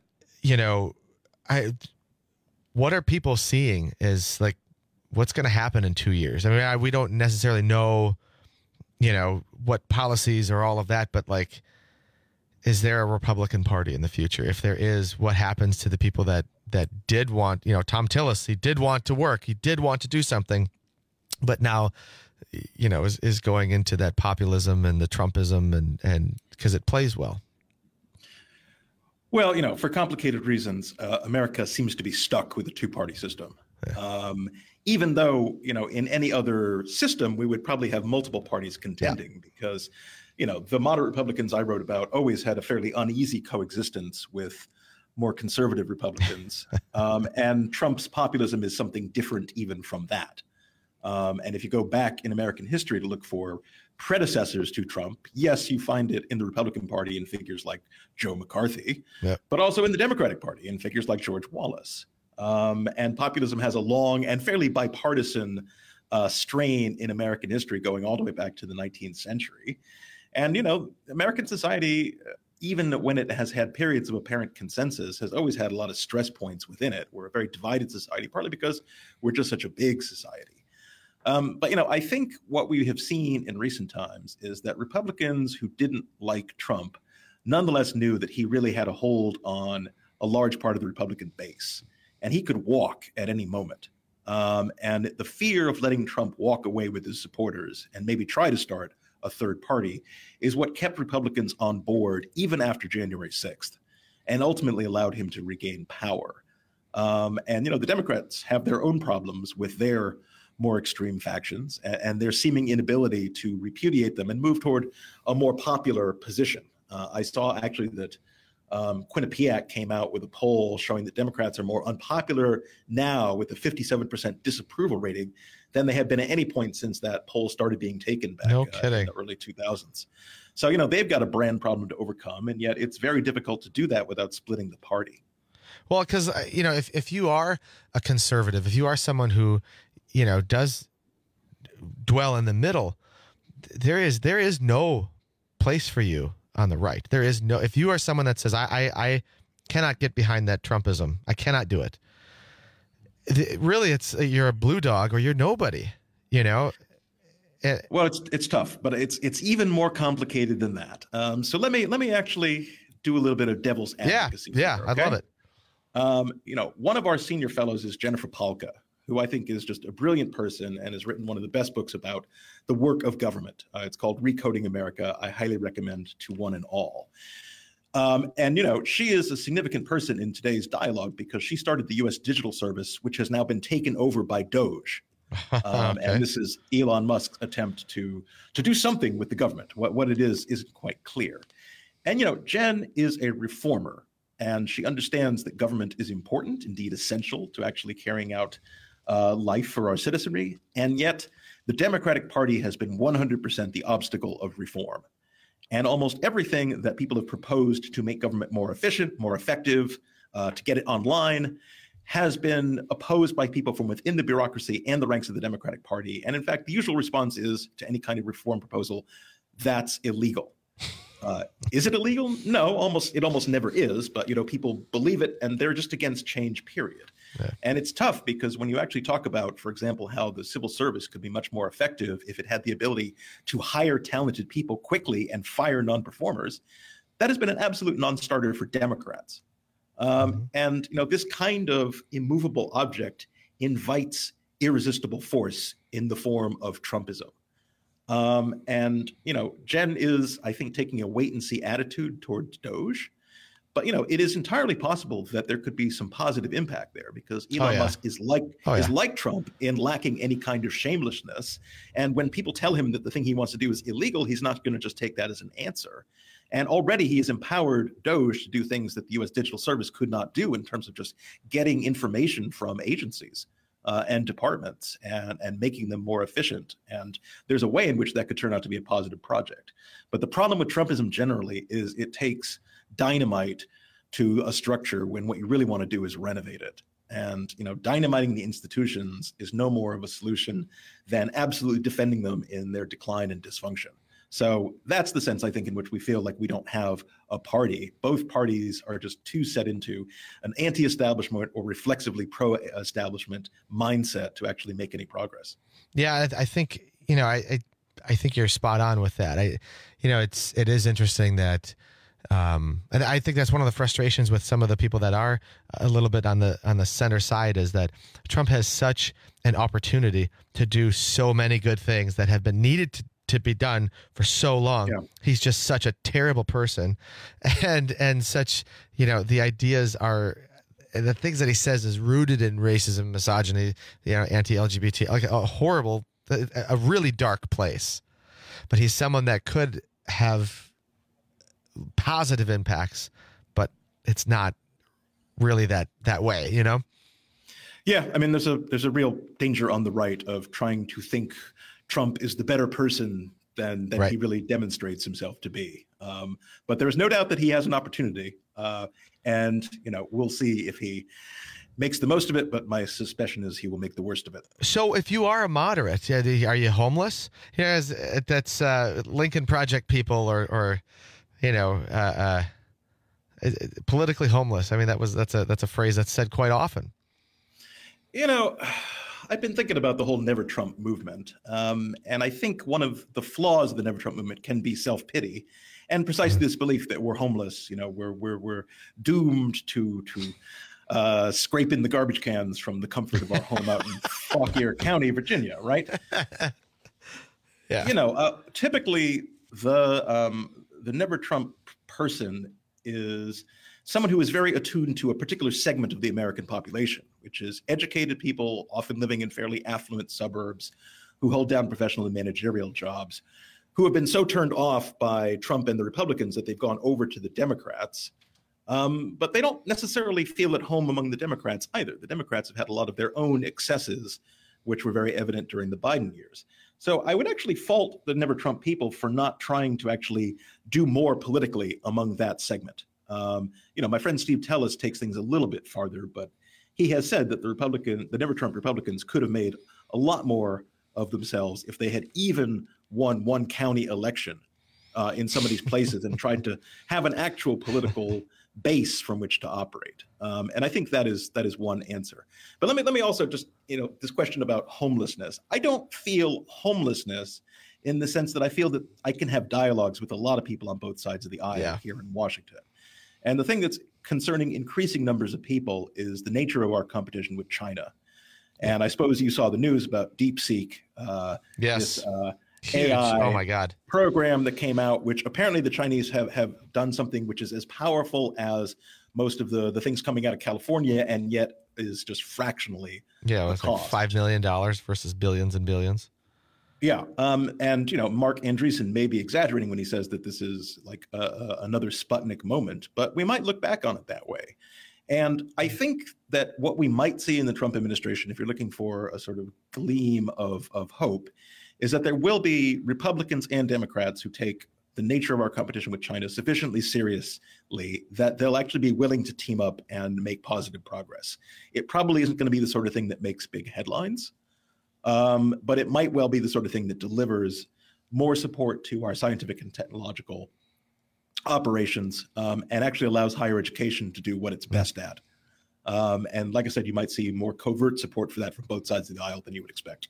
what are people seeing is like, what's going to happen in 2 years? I mean, we don't necessarily know, what policies or all of that, but like, is there a Republican Party in the future? If there is, what happens to the people that did want, Tom Tillis, he did want to work. He did want to do something, but now, is going into that populism and the Trumpism and because it plays well. Well, for complicated reasons, America seems to be stuck with a two-party system. Yeah. Even though, in any other system, we would probably have multiple parties contending because, the moderate Republicans I wrote about always had a fairly uneasy coexistence with more conservative Republicans. And Trump's populism is something different even from that. And if you go back in American history to look for predecessors to Trump, yes, you find it in the Republican Party in figures like Joe McCarthy, but also in the Democratic Party in figures like George Wallace. And populism has a long and fairly bipartisan strain in American history going all the way back to the 19th century. And, American society, even when it has had periods of apparent consensus, has always had a lot of stress points within it. We're a very divided society, partly because we're just such a big society. But I think what we have seen in recent times is that Republicans who didn't like Trump nonetheless knew that he really had a hold on a large part of the Republican base, and he could walk at any moment. And the fear of letting Trump walk away with his supporters and maybe try to start a third party is what kept Republicans on board even after January 6th and ultimately allowed him to regain power. And the Democrats have their own problems with their more extreme factions and their seeming inability to repudiate them and move toward a more popular position. I saw actually that Quinnipiac came out with a poll showing that Democrats are more unpopular now with a 57% disapproval rating than they have been at any point since that poll started being taken back in the early 2000s. So, they've got a brand problem to overcome, and yet it's very difficult to do that without splitting the party. Well, because, if you are a conservative, if you are someone who, does dwell in the middle, there is no place for you on the right. There is no, if you are someone that says, I cannot get behind that Trumpism, I cannot do it. Really, it's you're a blue dog or you're nobody, Well, it's tough, but it's even more complicated than that. So let me actually do a little bit of devil's advocacy. Yeah, here, okay? I love it. One of our senior fellows is Jennifer Palka, who I think is just a brilliant person and has written one of the best books about the work of government. It's called Recoding America. I highly recommend to one and all. And she is a significant person in today's dialogue because she started the U.S. Digital Service, which has now been taken over by Doge. Okay. And this is Elon Musk's attempt to do something with the government. What it is isn't quite clear. And, Jen is a reformer, and she understands that government is important, indeed essential to actually carrying out life for our citizenry. And yet the Democratic Party has been 100% the obstacle of reform. And almost everything that people have proposed to make government more efficient, more effective, to get it online, has been opposed by people from within the bureaucracy and the ranks of the Democratic Party. And in fact, the usual response is to any kind of reform proposal, that's illegal. Is it illegal? No, it almost never is. But, people believe it and they're just against change, period. Yeah. And it's tough because when you actually talk about, for example, how the civil service could be much more effective if it had the ability to hire talented people quickly and fire non-performers, that has been an absolute non-starter for Democrats. And, this kind of immovable object invites irresistible force in the form of Trumpism. And Jen is, I think, taking a wait and see attitude towards Doge. But, it is entirely possible that there could be some positive impact there because Elon Musk is like Trump in lacking any kind of shamelessness. And when people tell him that the thing he wants to do is illegal, he's not going to just take that as an answer. And already he has empowered Doge to do things that the U.S. Digital Service could not do in terms of just getting information from agencies and departments and making them more efficient. And there's a way in which that could turn out to be a positive project. But the problem with Trumpism generally is it takes dynamite to a structure when what you really want to do is renovate it. And, dynamiting the institutions is no more of a solution than absolutely defending them in their decline and dysfunction. So that's the sense, I think, in which we feel like we don't have a party. Both parties are just too set into an anti-establishment or reflexively pro-establishment mindset to actually make any progress. Yeah, I think, I think you're spot on with that. It is interesting that, and I think that's one of the frustrations with some of the people that are a little bit on the center side is that Trump has such an opportunity to do so many good things that have been needed to be done for so long. Yeah. He's just such a terrible person, and such, the ideas are, the things that he says is rooted in racism, misogyny, anti-LGBT, like a horrible, a really dark place. But he's someone that could have positive impacts, but it's not really that way, Yeah, I mean, there's a real danger on the right of trying to think Trump is the better person than right. He really demonstrates himself to be. But there's no doubt that he has an opportunity, and we'll see if he makes the most of it. But my suspicion is he will make the worst of it. So, if you are a moderate, are you homeless? That's Lincoln Project people, or politically homeless. I mean, that's a phrase that's said quite often. I've been thinking about the whole Never Trump movement, and I think one of the flaws of the Never Trump movement can be self-pity, and precisely this belief that we're homeless. We're doomed to scrape in the garbage cans from the comfort of our home out in Fauquier County, Virginia, right? Yeah. Typically the Never Trump person is someone who is very attuned to a particular segment of the American population, which is educated people, often living in fairly affluent suburbs, who hold down professional and managerial jobs, who have been so turned off by Trump and the Republicans that they've gone over to the Democrats. But they don't necessarily feel at home among the Democrats either. The Democrats have had a lot of their own excesses which were very evident during the Biden years. So I would actually fault the Never Trump people for not trying to actually do more politically among that segment. My friend Steve Tellis takes things a little bit farther, but he has said that the Never Trump Republicans could have made a lot more of themselves if they had even won one county election in some of these places and tried to have an actual political base from which to operate. And I think that is one answer. But let me also just, this question about homelessness. I don't feel homelessness in the sense that I feel that I can have dialogues with a lot of people on both sides of the aisle here in Washington. And the thing that's concerning increasing numbers of people is the nature of our competition with China. And I suppose you saw the news about DeepSeek. Yes. This, AI oh my God. program that came out, which apparently the Chinese have done something which is as powerful as most of the things coming out of California, and yet is just fractionally it was like $5 million versus billions and billions. Yeah. And, Mark Andreessen may be exaggerating when he says that this is like another Sputnik moment, but we might look back on it that way. And I think that what we might see in the Trump administration, if you're looking for a sort of gleam of hope, is that there will be Republicans and Democrats who take the nature of our competition with China sufficiently seriously that they'll actually be willing to team up and make positive progress. It probably isn't going to be the sort of thing that makes big headlines, but it might well be the sort of thing that delivers more support to our scientific and technological operations and actually allows higher education to do what it's best at. And like I said, you might see more covert support for that from both sides of the aisle than you would expect.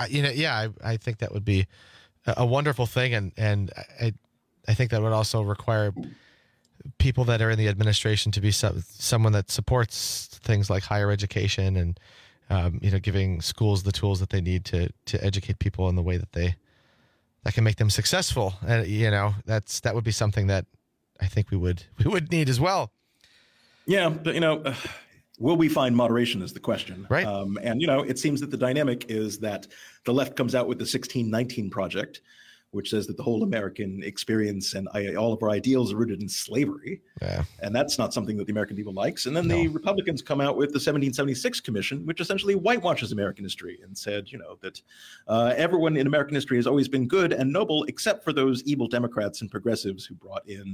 I think that would be a wonderful thing, and I think that would also require people that are in the administration to be someone that supports things like higher education and giving schools the tools that they need to educate people in the way that can make them successful. And that would be something that I think we would need as well. Yeah, but will we find moderation is the question. Right. And, it seems that the dynamic is that the left comes out with the 1619 Project, which says that the whole American experience and all of our ideals are rooted in slavery. Yeah. And that's not something that the American people likes. And then the Republicans come out with the 1776 Commission, which essentially whitewashes American history and said, that everyone in American history has always been good and noble, except for those evil Democrats and progressives who brought in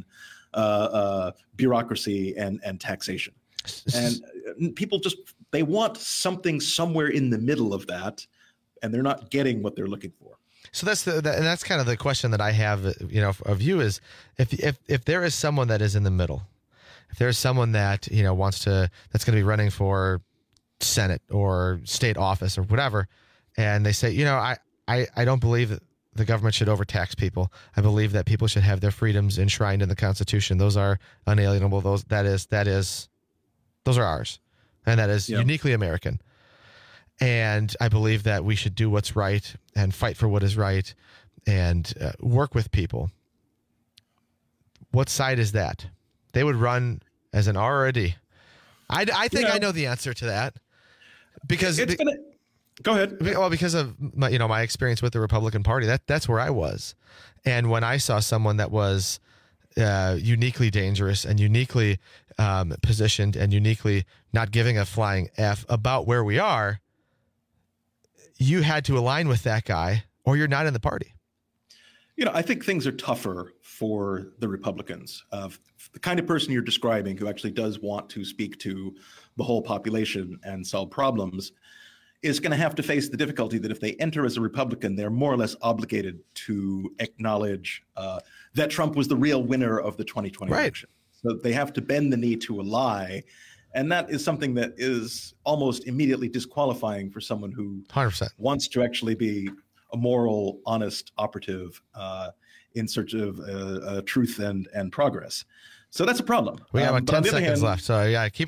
bureaucracy and taxation. And people they want something somewhere in the middle of that, and they're not getting what they're looking for. So that's kind of the question that I have, of you is if there is someone that is in the middle, if there's someone that that's going to be running for Senate or state office or whatever, and they say, I don't believe that the government should overtax people. I believe that people should have their freedoms enshrined in the Constitution. Those are unalienable. Those are ours, and that is uniquely American. And I believe that we should do what's right and fight for what is right and work with people. What side is that? They would run as an R or a D. I think I know the answer to that because go ahead. Well, because of my experience with the Republican Party, that's where I was, and when I saw someone that was uniquely dangerous and uniquely positioned and uniquely not giving a flying F about where we are, you had to align with that guy or you're not in the party. I think things are tougher for the Republicans. The kind of person you're describing who actually does want to speak to the whole population and solve problems is going to have to face the difficulty that if they enter as a Republican, they're more or less obligated to acknowledge that Trump was the real winner of the 2020 election. So they have to bend the knee to a lie. And that is something that is almost immediately disqualifying for someone who 100% wants to actually be a moral, honest operative in search of truth and progress. So that's a problem. We have 10 seconds left. So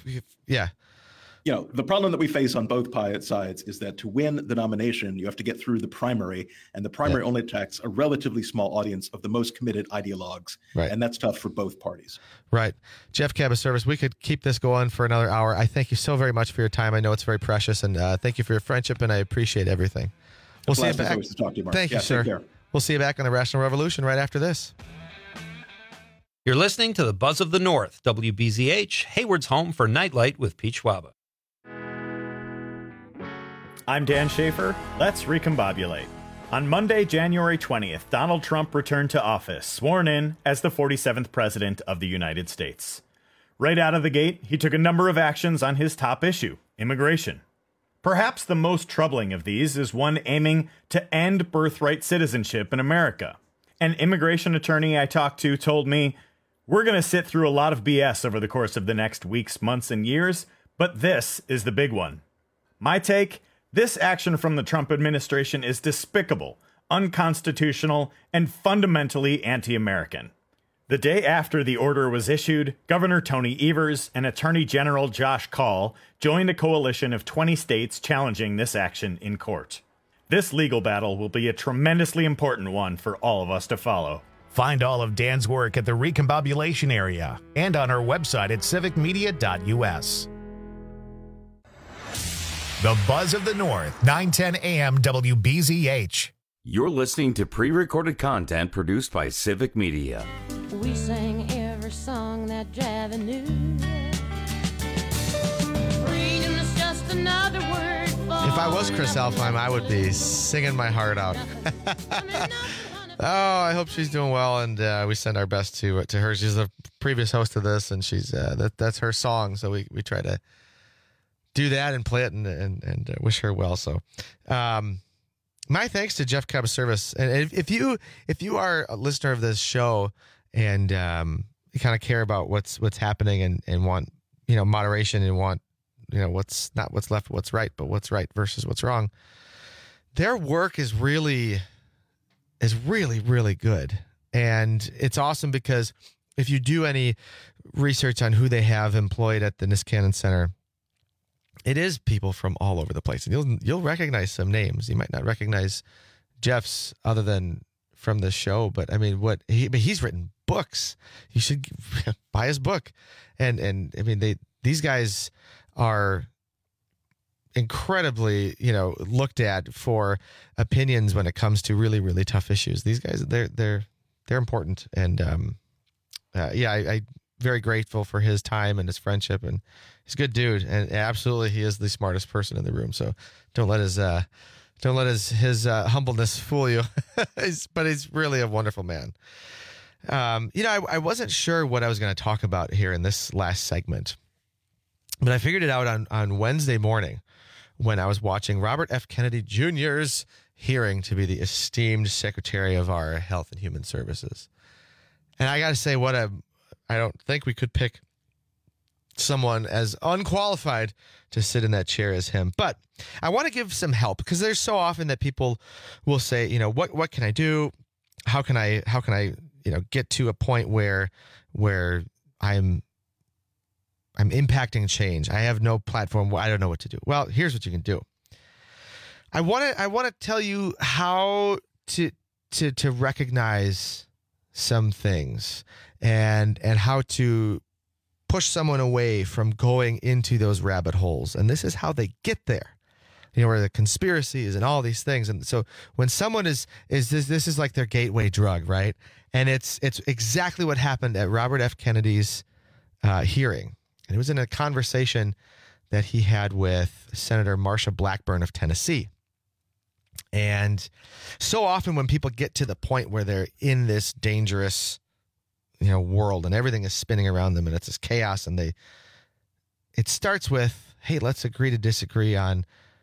the problem that we face on both sides is that to win the nomination, you have to get through the primary, and the primary only attracts a relatively small audience of the most committed ideologues. Right. And that's tough for both parties. Right. Jeff Cabaservice, we could keep this going for another hour. I thank you so very much for your time. I know it's very precious, and thank you for your friendship, and I appreciate everything. We'll see you back. To talk to you, Mark. Thank you, sir. Take care. We'll see you back on the Rational Revolution right after this. You're listening to the Buzz of the North, WBZH, Hayward's home for Nightlight with Pete Schwaba. I'm Dan Schaefer. Let's recombobulate. On Monday, January 20th, Donald Trump returned to office, sworn in as the 47th President of the United States. Right out of the gate, he took a number of actions on his top issue, immigration. Perhaps the most troubling of these is one aiming to end birthright citizenship in America. An immigration attorney I talked to told me, "We're going to sit through a lot of BS over the course of the next weeks, months, and years, but this is the big one." My take? This action from the Trump administration is despicable, unconstitutional, and fundamentally anti-American. The day after the order was issued, Governor Tony Evers and Attorney General Josh Kaul joined a coalition of 20 states challenging this action in court. This legal battle will be a tremendously important one for all of us to follow. Find all of Dan's work at the Recombobulation Area and on our website at civicmedia.us. The Buzz of the North, 910 AM WBZH. You're listening to pre-recorded content produced by Civic Media. We sang every song that Javi knew. Freedom is just another word for... If I was Chris Alfheim, I would be singing my heart out. Oh, I hope she's doing well, and we send our best to her. She's the previous host of this, and she's that's her song, so we try to do that and play it and wish her well. So, my thanks to Jeff Cobb Service. And if you are a listener of this show and you kind of care about what's happening and want moderation and want what's not what's left, what's right, but what's right versus what's wrong, their work is really really good. And it's awesome because if you do any research on who they have employed at the Niskanen Center, it is people from all over the place, and you'll recognize some names. You might not recognize Jeff's other than from the show, but I mean, he's written books. You should buy his book, and I mean, these guys are incredibly looked at for opinions when it comes to really really tough issues. These guys, they're important, and I very grateful for his time and his friendship, and he's a good dude, and absolutely he is the smartest person in the room. So don't let his humbleness fool you. But he's really a wonderful man. I wasn't sure what I was going to talk about here in this last segment, but I figured it out on Wednesday morning when I was watching Robert F. Kennedy Jr.'s hearing to be the esteemed Secretary of our Health and Human Services. And I got to say, I don't think we could pick someone as unqualified to sit in that chair as him. But I want to give some help, because there's so often that people will say, what can I do? How can I get to a point where I'm impacting change? I have no platform. I don't know what to do. Well, here's what you can do. I want to tell you how to recognize some things and how to push someone away from going into those rabbit holes. And this is how they get there, where the conspiracy is and all these things. And so when someone this is like their gateway drug, right? And it's exactly what happened at Robert F. Kennedy's hearing. And it was in a conversation that he had with Senator Marsha Blackburn of Tennessee. And so often when people get to the point where they're in this dangerous world and everything is spinning around them and it's this chaos, and it starts with, hey, let's agree to disagree on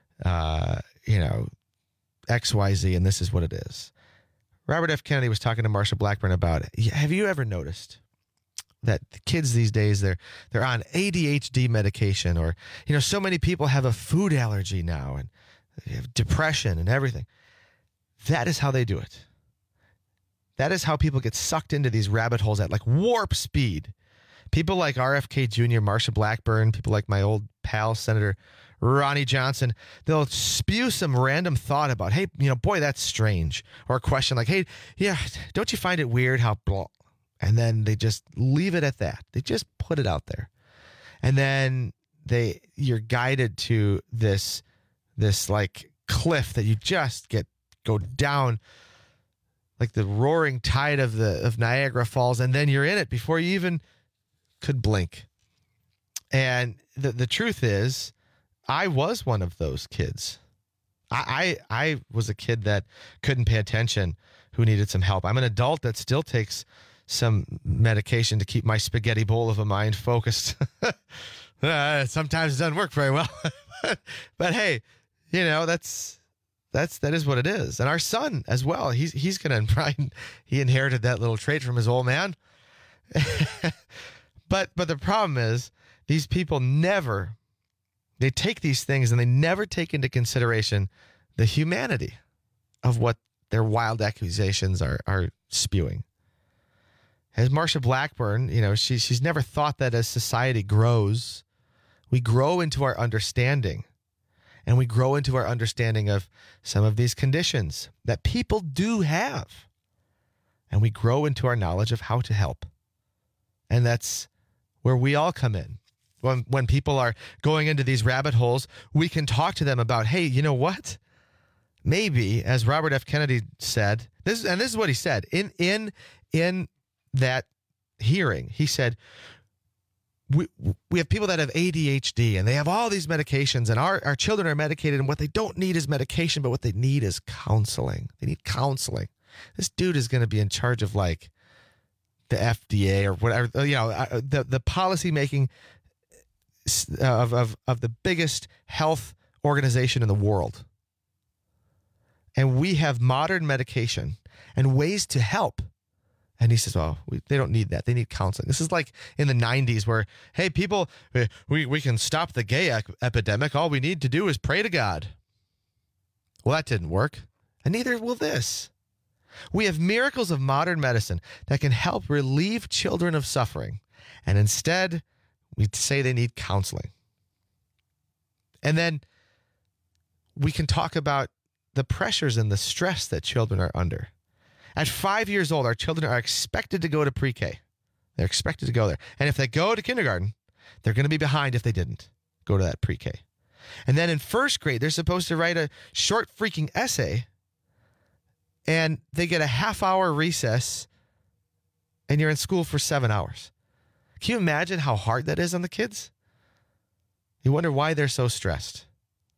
XYZ, and this is what it is. Robert F. Kennedy was talking to Marsha Blackburn about it. Have you ever noticed that the kids these days, they're on ADHD medication, or so many people have a food allergy now, and they have depression and everything? That is how they do it. That is how people get sucked into these rabbit holes at like warp speed. People like RFK Jr., Marsha Blackburn, people like my old pal, Senator Ronnie Johnson, they'll spew some random thought about, hey, boy, that's strange. Or a question like, hey, yeah, don't you find it weird how blah? And then they just leave it at that. They just put it out there. And then you're guided to this like cliff that you just go down like the roaring tide of Niagara Falls, and then you're in it before you even could blink. And the truth is, I was one of those kids I was a kid that couldn't pay attention, who needed some help. I'm an adult that still takes some medication to keep my spaghetti bowl of a mind focused. Sometimes it doesn't work very well. But hey, that is what it is. And our son as well, he's going to he inherited that little trait from his old man. But the problem is these people they take these things and they never take into consideration the humanity of what their wild accusations are spewing. As Marsha Blackburn, she's never thought that as society grows, we grow into our understanding. And we grow into our understanding of some of these conditions that people do have. And we grow into our knowledge of how to help. And that's where we all come in. When people are going into these rabbit holes, we can talk to them about, hey, you know what? Maybe, as Robert F. Kennedy said, this is what he said in that hearing. He said, we have people that have ADHD and they have all these medications, and our children are medicated, and what they don't need is medication, but what they need is counseling. They need counseling. This dude is going to be in charge of like the FDA or whatever, the policy making of the biggest health organization in the world. And we have modern medication and ways to help. And he says, they don't need that. They need counseling. This is like in the 90s where, hey, people, we can stop the gay epidemic. All we need to do is pray to God. Well, that didn't work. And neither will this. We have miracles of modern medicine that can help relieve children of suffering. And instead, we say they need counseling. And then we can talk about the pressures and the stress that children are under. At 5 years old, our children are expected to go to pre-K. They're expected to go there. And if they go to kindergarten, they're going to be behind if they didn't go to that pre-K. And then in first grade, they're supposed to write a short freaking essay, and they get a half-hour recess, and you're in school for 7 hours. Can you imagine how hard that is on the kids? You wonder why they're so stressed.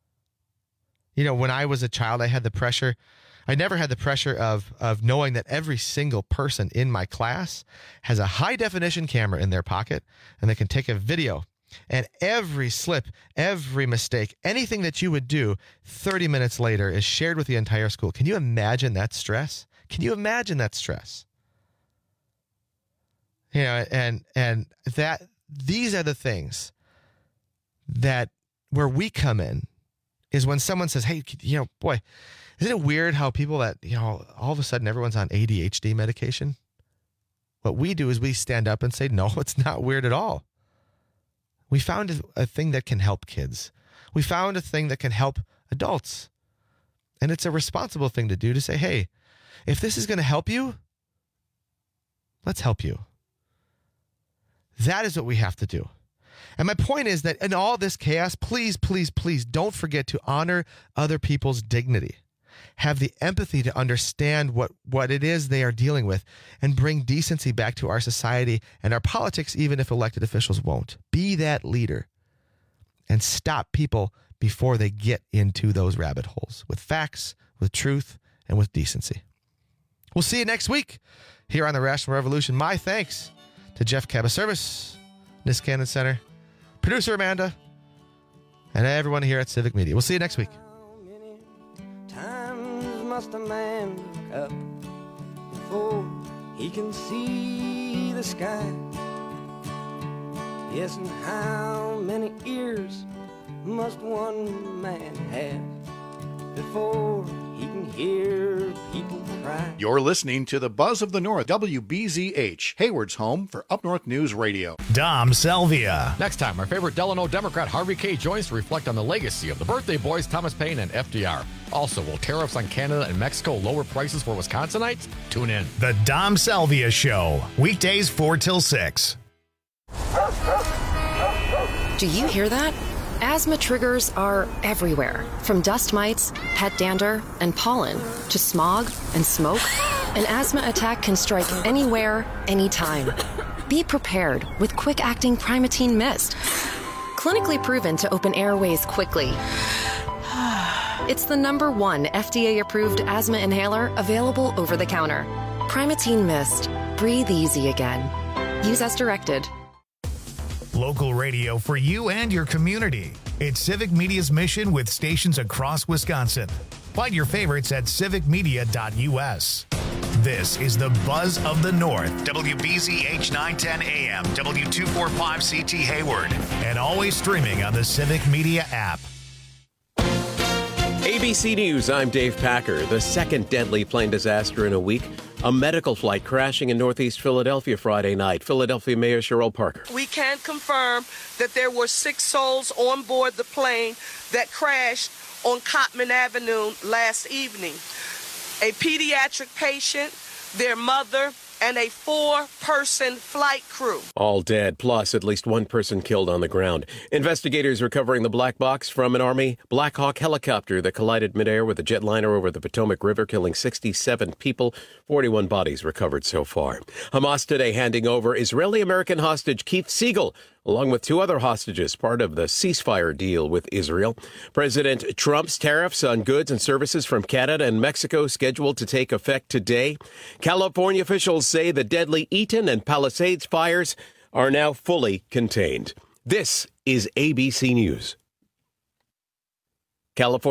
When I was a child, I had the pressure. I never had the pressure of knowing that every single person in my class has a high-definition camera in their pocket, and they can take a video. And every slip, every mistake, anything that you would do 30 minutes later is shared with the entire school. Can you imagine that stress? Can you imagine that stress? And that these are the things that where we come in is when someone says, hey, boy, isn't it weird how people that, all of a sudden everyone's on ADHD medication? What we do is we stand up and say, no, it's not weird at all. We found a thing that can help kids. We found a thing that can help adults. And it's a responsible thing to do to say, hey, if this is going to help you, let's help you. That is what we have to do. And my point is that in all this chaos, please, please, please don't forget to honor other people's dignity. Have the empathy to understand what it is they are dealing with and bring decency back to our society and our politics, even if elected officials won't. Be that leader and stop people before they get into those rabbit holes with facts, with truth, and with decency. We'll see you next week here on the Rational Revolution. My thanks to Jeff Cabaservice, Niskanen Center, producer Amanda, and everyone here at Civic Media. We'll see you next week. Must a man look up before he can see the sky? Yes, and how many ears must one man have before he can hear people cry? You're listening to the Buzz of the North, WBZH, Hayward's home for Up North News Radio. Dom Selvia. Next time, our favorite Delano Democrat Harvey K. joins to reflect on the legacy of the birthday boys Thomas Paine and FDR. Also, will tariffs on Canada and Mexico lower prices for Wisconsinites? Tune in. The Dom Selvia Show, weekdays 4 till 6. Do you hear that? Asthma triggers are everywhere, from dust mites, pet dander, and pollen, to smog and smoke. An asthma attack can strike anywhere, anytime. Be prepared with quick-acting Primatene Mist. Clinically proven to open airways quickly It's the #1 FDA-approved asthma inhaler available over the counter. Primatene Mist. Breathe easy again. Use as directed. Local radio for you and your community. It's Civic Media's mission with stations across Wisconsin. Find your favorites at civicmedia.us. This is the Buzz of the North, WBZH 910 AM, W245 CT Hayward, and always streaming on the Civic Media app. ABC News, I'm Dave Packer. The second deadly plane disaster in a week. A medical flight crashing in Northeast Philadelphia Friday night. Philadelphia Mayor Cheryl Parker. We can confirm that there were 6 souls on board the plane that crashed on Cottman Avenue last evening. A pediatric patient, their mother, and a 4-person flight crew. All dead, plus at least 1 person killed on the ground. Investigators recovering the black box from an Army Black Hawk helicopter that collided midair with a jetliner over the Potomac River, killing 67 people. 41 bodies recovered so far. Hamas today handing over Israeli-American hostage Keith Siegel, along with 2 other hostages, part of the ceasefire deal with Israel. President Trump's tariffs on goods and services from Canada and Mexico scheduled to take effect today. California officials say the deadly Eaton and Palisades fires are now fully contained. This is ABC News. California